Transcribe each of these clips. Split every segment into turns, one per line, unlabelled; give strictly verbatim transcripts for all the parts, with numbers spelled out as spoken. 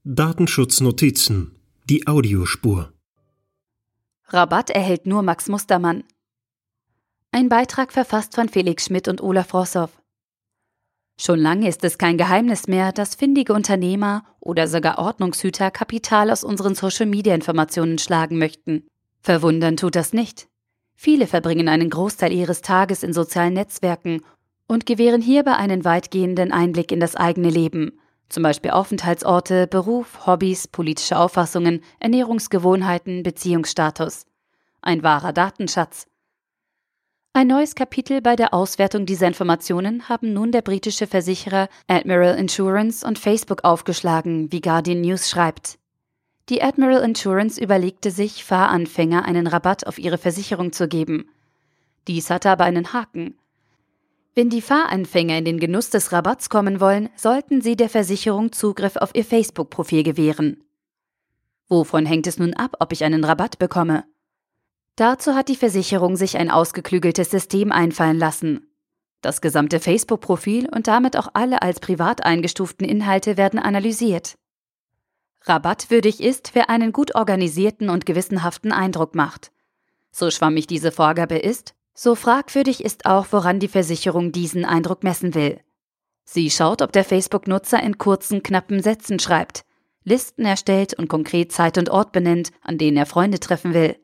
Datenschutznotizen, die Audiospur.
Rabatt erhält nur Max Mustermann. Ein Beitrag verfasst von Felix Schmidt und Olaf Rossow. Schon lange ist es kein Geheimnis mehr, dass findige Unternehmer oder sogar Ordnungshüter Kapital aus unseren Social-Media-Informationen schlagen möchten. Verwundern tut das nicht. Viele verbringen einen Großteil ihres Tages in sozialen Netzwerken und gewähren hierbei einen weitgehenden Einblick in das eigene Leben, zum Beispiel Aufenthaltsorte, Beruf, Hobbys, politische Auffassungen, Ernährungsgewohnheiten, Beziehungsstatus. Ein wahrer Datenschatz. Ein neues Kapitel bei der Auswertung dieser Informationen haben nun der britische Versicherer Admiral Insurance und Facebook aufgeschlagen, wie Guardian News schreibt. Die Admiral Insurance überlegte sich, Fahranfänger einen Rabatt auf ihre Versicherung zu geben. Dies hatte aber einen Haken. Wenn die Fahranfänger in den Genuss des Rabatts kommen wollen, sollten sie der Versicherung Zugriff auf ihr Facebook-Profil gewähren. Wovon hängt es nun ab, ob ich einen Rabatt bekomme? Dazu hat die Versicherung sich ein ausgeklügeltes System einfallen lassen. Das gesamte Facebook-Profil und damit auch alle als privat eingestuften Inhalte werden analysiert. Rabattwürdig ist, wer einen gut organisierten und gewissenhaften Eindruck macht. So schwammig diese Vorgabe ist, so fragwürdig ist auch, woran die Versicherung diesen Eindruck messen will. Sie schaut, ob der Facebook-Nutzer in kurzen, knappen Sätzen schreibt, Listen erstellt und konkret Zeit und Ort benennt, an denen er Freunde treffen will.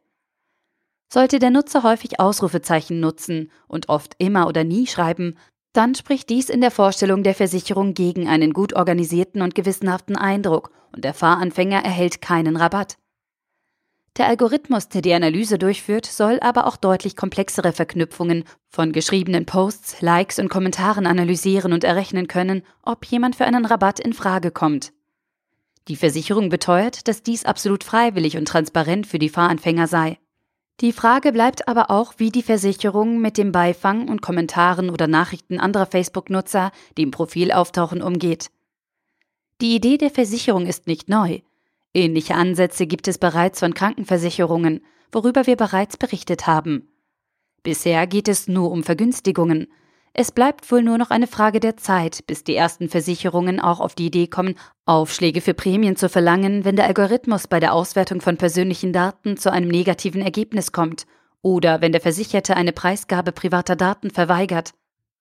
Sollte der Nutzer häufig Ausrufezeichen nutzen und oft immer oder nie schreiben, dann spricht dies in der Vorstellung der Versicherung gegen einen gut organisierten und gewissenhaften Eindruck und der Fahranfänger erhält keinen Rabatt. Der Algorithmus, der die Analyse durchführt, soll aber auch deutlich komplexere Verknüpfungen von geschriebenen Posts, Likes und Kommentaren analysieren und errechnen können, ob jemand für einen Rabatt in Frage kommt. Die Versicherung beteuert, dass dies absolut freiwillig und transparent für die Fahranfänger sei. Die Frage bleibt aber auch, wie die Versicherung mit dem Beifang und Kommentaren oder Nachrichten anderer Facebook-Nutzer, die im Profil auftauchen, umgeht. Die Idee der Versicherung ist nicht neu. Ähnliche Ansätze gibt es bereits von Krankenversicherungen, worüber wir bereits berichtet haben. Bisher geht es nur um Vergünstigungen. Es bleibt wohl nur noch eine Frage der Zeit, bis die ersten Versicherungen auch auf die Idee kommen, Aufschläge für Prämien zu verlangen, wenn der Algorithmus bei der Auswertung von persönlichen Daten zu einem negativen Ergebnis kommt oder wenn der Versicherte eine Preisgabe privater Daten verweigert.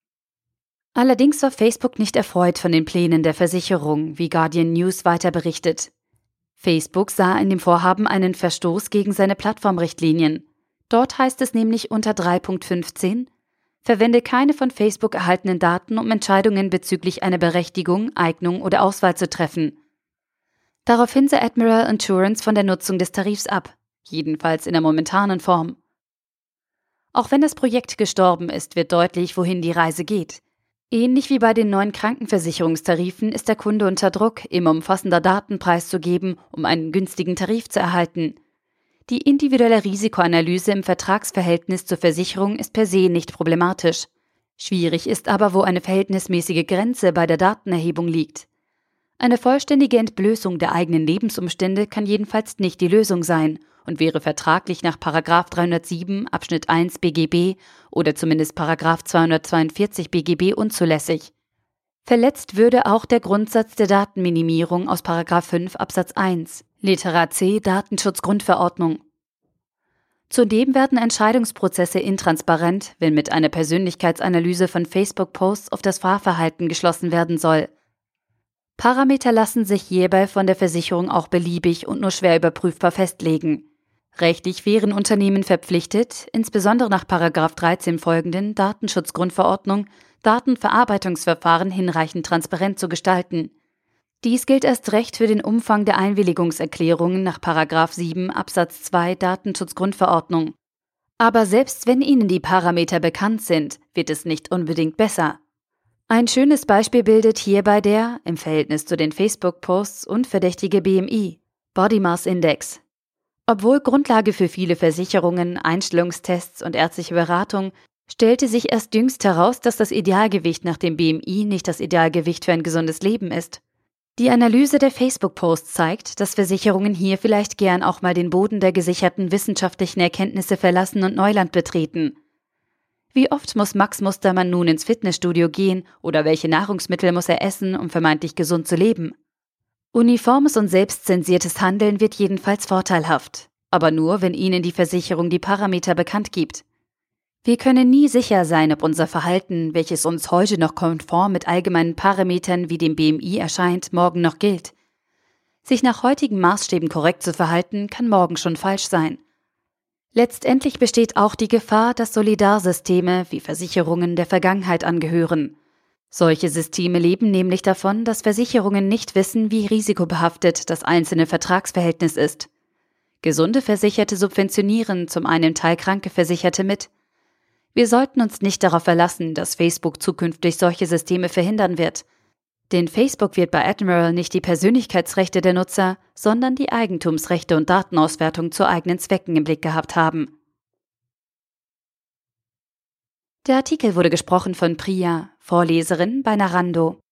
Allerdings war Facebook nicht erfreut von den Plänen der Versicherung, wie Guardian News weiter berichtet. Facebook sah in dem Vorhaben einen Verstoß gegen seine Plattformrichtlinien. Dort heißt es nämlich unter drei Punkt fünfzehn: Verwende keine von Facebook erhaltenen Daten, um Entscheidungen bezüglich einer Berechtigung, Eignung oder Auswahl zu treffen. Daraufhin sah Admiral Insurance von der Nutzung des Tarifs ab, jedenfalls in der momentanen Form. Auch wenn das Projekt gestorben ist, wird deutlich, wohin die Reise geht. Ähnlich wie bei den neuen Krankenversicherungstarifen ist der Kunde unter Druck, immer umfassender Daten preiszugeben, um einen günstigen Tarif zu erhalten. Die individuelle Risikoanalyse im Vertragsverhältnis zur Versicherung ist per se nicht problematisch. Schwierig ist aber, wo eine verhältnismäßige Grenze bei der Datenerhebung liegt. Eine vollständige Entblößung der eigenen Lebensumstände kann jedenfalls nicht die Lösung sein und wäre vertraglich nach Paragraph dreihundertsieben Abschnitt eins B G B oder zumindest Paragraph zweihundertzweiundvierzig B G B unzulässig. Verletzt würde auch der Grundsatz der Datenminimierung aus Paragraph fünf Absatz eins, Litera C Datenschutzgrundverordnung. Zudem werden Entscheidungsprozesse intransparent, wenn mit einer Persönlichkeitsanalyse von Facebook-Posts auf das Fahrverhalten geschlossen werden soll. Parameter lassen sich hierbei von der Versicherung auch beliebig und nur schwer überprüfbar festlegen. Rechtlich wären Unternehmen verpflichtet, insbesondere nach Paragraph dreizehn folgenden Datenschutzgrundverordnung, Datenverarbeitungsverfahren hinreichend transparent zu gestalten. Dies gilt erst recht für den Umfang der Einwilligungserklärungen nach Paragraph sieben Absatz zwei Datenschutzgrundverordnung. Aber selbst wenn Ihnen die Parameter bekannt sind, wird es nicht unbedingt besser. Ein schönes Beispiel bildet hierbei der, im Verhältnis zu den Facebook-Posts, unverdächtige B M I, Body Mass Index. Obwohl Grundlage für viele Versicherungen, Einstellungstests und ärztliche Beratung, stellte sich erst jüngst heraus, dass das Idealgewicht nach dem B M I nicht das Idealgewicht für ein gesundes Leben ist. Die Analyse der Facebook-Posts zeigt, dass Versicherungen hier vielleicht gern auch mal den Boden der gesicherten wissenschaftlichen Erkenntnisse verlassen und Neuland betreten. Wie oft muss Max Mustermann nun ins Fitnessstudio gehen oder welche Nahrungsmittel muss er essen, um vermeintlich gesund zu leben? Uniformes und selbstzensiertes Handeln wird jedenfalls vorteilhaft, aber nur, wenn Ihnen die Versicherung die Parameter bekannt gibt. Wir können nie sicher sein, ob unser Verhalten, welches uns heute noch konform mit allgemeinen Parametern wie dem B M I erscheint, morgen noch gilt. Sich nach heutigen Maßstäben korrekt zu verhalten, kann morgen schon falsch sein. Letztendlich besteht auch die Gefahr, dass Solidarsysteme wie Versicherungen der Vergangenheit angehören. Solche Systeme leben nämlich davon, dass Versicherungen nicht wissen, wie risikobehaftet das einzelne Vertragsverhältnis ist. Gesunde Versicherte subventionieren zum einen Teil kranke Versicherte mit. Wir sollten uns nicht darauf verlassen, dass Facebook zukünftig solche Systeme verhindern wird. Denn Facebook wird bei Admiral nicht die Persönlichkeitsrechte der Nutzer, sondern die Eigentumsrechte und Datenauswertung zu eigenen Zwecken im Blick gehabt haben. Der Artikel wurde gesprochen von Priya, Vorleserin bei Narando.